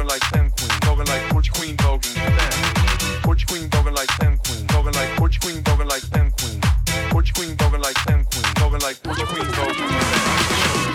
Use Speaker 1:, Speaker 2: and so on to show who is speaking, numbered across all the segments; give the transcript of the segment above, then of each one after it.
Speaker 1: voguing like 10 queen, voguing like Porch Queen, voguing stand. Porch Queen, voguing like 10 queen, voguing like Porch Queen, voguing like 10 queen. Porch Queen, voguing like 10 queen, voguing like Porch Queen, voguing stand.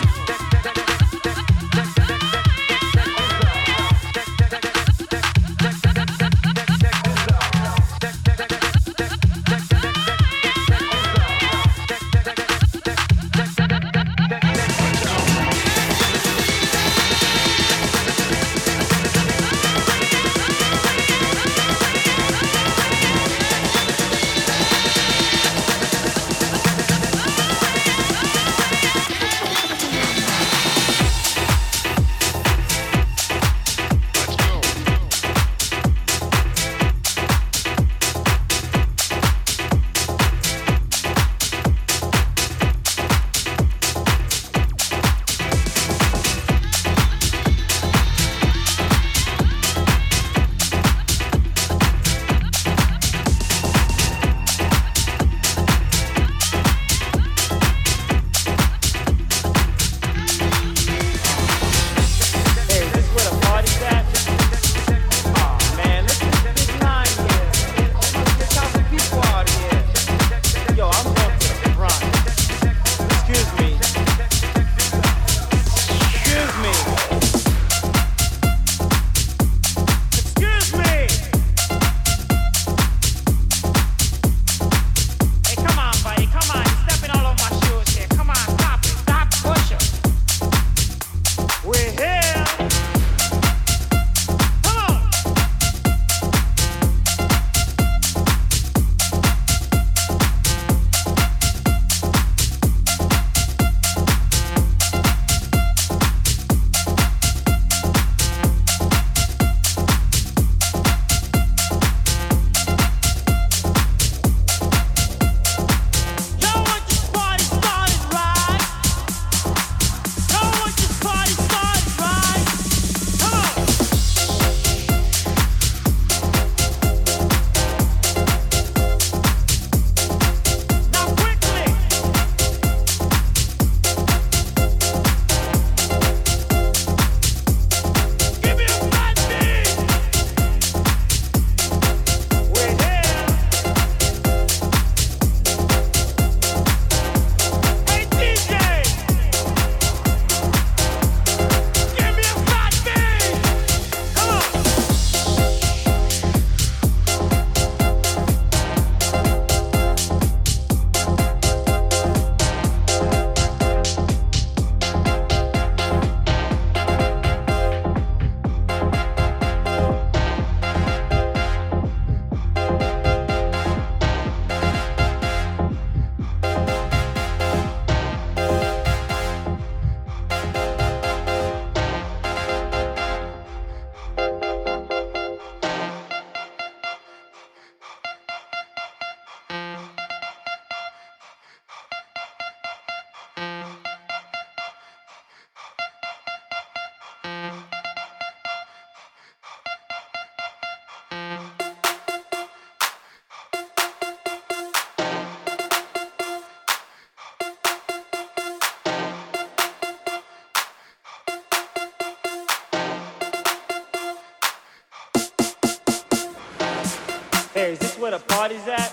Speaker 2: Hey, is this where the party's at?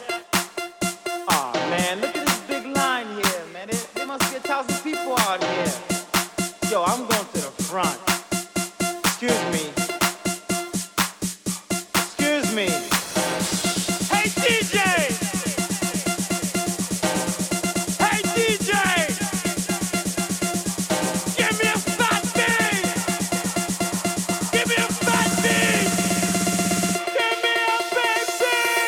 Speaker 2: Aw, man, look at this big line here, man. There must be 1,000 people out here. Yo, I'm going to the front. Excuse me. Excuse me. Hey, DJ! Hey, DJ! Give me a fat beat! Give me a fat beat! Give me a big beat!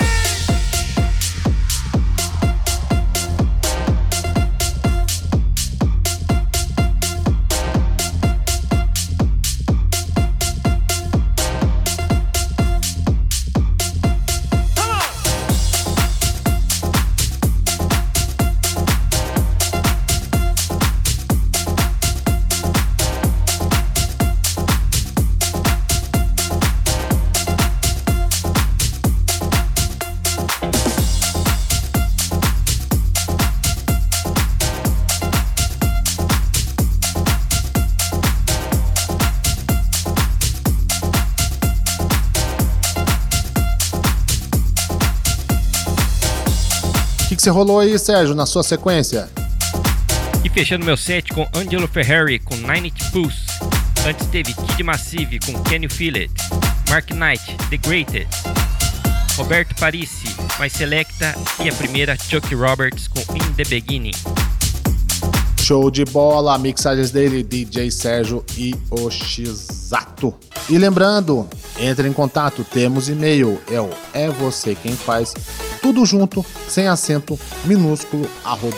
Speaker 3: que rolou aí, Sérgio, na sua sequência?
Speaker 4: E fechando meu set com Angelo Ferrari com Nine Inch Pulse. Antes teve Kid Massive com Can You Feel It, Mark Knight, The Greatest, Roberto Parisi, My Selecta e a primeira Chuck Roberts com In The Beginning.
Speaker 3: Show de bola, mixagens dele, DJ Sérgio Yoshizato. E lembrando, entre em contato, temos e-mail, é você quem faz, tudo junto, sem acento, minúsculo,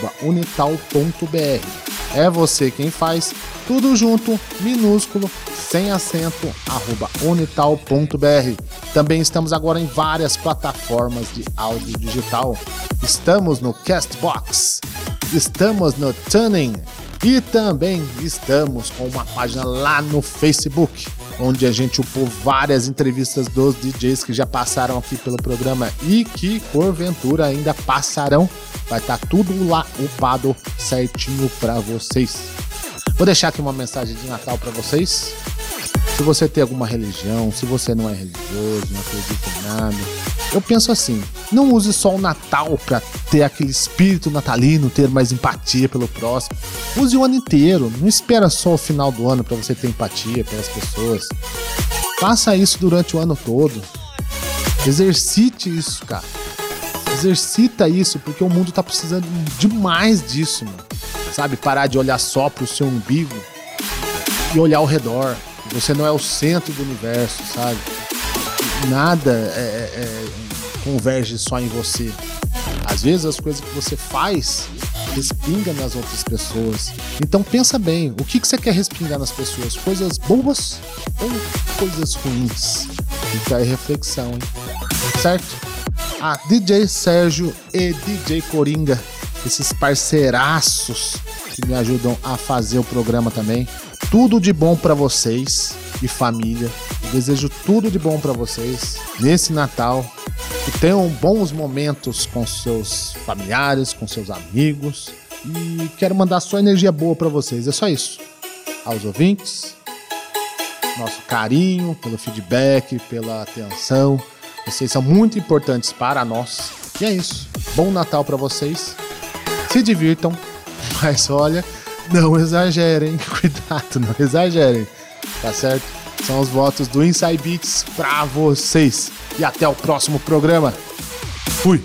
Speaker 3: @unital.br. É você quem faz, tudo junto, minúsculo, sem acento, @unital.br. Também estamos agora em várias plataformas de áudio digital. Estamos no Castbox, estamos no Tuning e também estamos com uma página lá no Facebook, onde a gente upou várias entrevistas dos DJs que já passaram aqui pelo programa e que porventura ainda passarão. Vai estar tudo lá upado certinho para vocês. Vou deixar aqui uma mensagem de Natal para vocês. Se você tem alguma religião, se você não é religioso, não acredita em nada, eu penso assim, não use só o Natal para ter aquele espírito natalino, ter mais empatia pelo próximo. Use o ano inteiro, não espera só o final do ano para você ter empatia pelas pessoas. Faça isso durante o ano todo. Exercite isso, cara. Exercita isso, porque o mundo tá precisando demais disso, mano. Sabe? Parar de olhar só pro seu umbigo e olhar ao redor. Você não é o centro do universo, sabe? Nada converge só em você. Às vezes as coisas que você faz respinga nas outras pessoas. Então pensa bem, o que você quer respingar nas pessoas? Coisas boas ou coisas ruins? Fica aí reflexão, hein? Certo? DJ Sérgio e DJ Coringa, esses parceiraços que me ajudam a fazer o programa também. Tudo de bom pra vocês e família. Eu desejo tudo de bom pra vocês nesse Natal. Que tenham bons momentos com seus familiares, com seus amigos. E quero mandar só energia boa pra vocês. É só isso. Aos ouvintes, nosso carinho pelo feedback, pela atenção. Vocês são muito importantes para nós. E é isso. Bom Natal pra vocês. Se divirtam. Mas olha, não exagerem. Cuidado, não exagerem. Tá certo? São os votos do Inside Beats pra vocês. E até o próximo programa. Fui!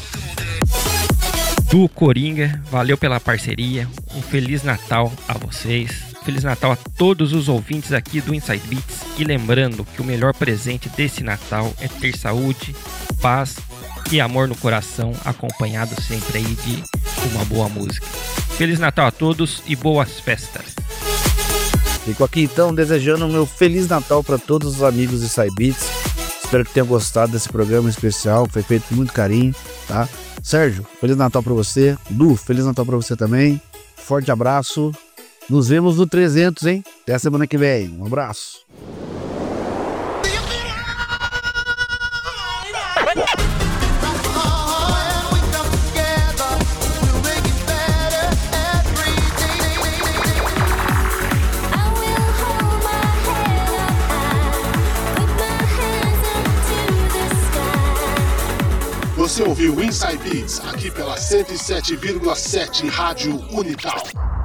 Speaker 4: Do Coringa, valeu pela parceria. Um Feliz Natal a vocês. Feliz Natal a todos os ouvintes aqui do Inside Beats. E lembrando que o melhor presente desse Natal é ter saúde, paz e amor no coração, acompanhado sempre aí de uma boa música. Feliz Natal a todos e boas festas.
Speaker 5: Fico aqui então desejando o meu Feliz Natal para todos os amigos do Inside Beats. Espero que tenham gostado desse programa especial, foi feito com muito carinho, tá? Sérgio, Feliz Natal para você. Du, Feliz Natal para você também. Forte abraço. Nos vemos no 300, hein? Até a semana que vem. Um abraço.
Speaker 3: Você ouviu Inside Beats aqui pela 107,7 Rádio Unital.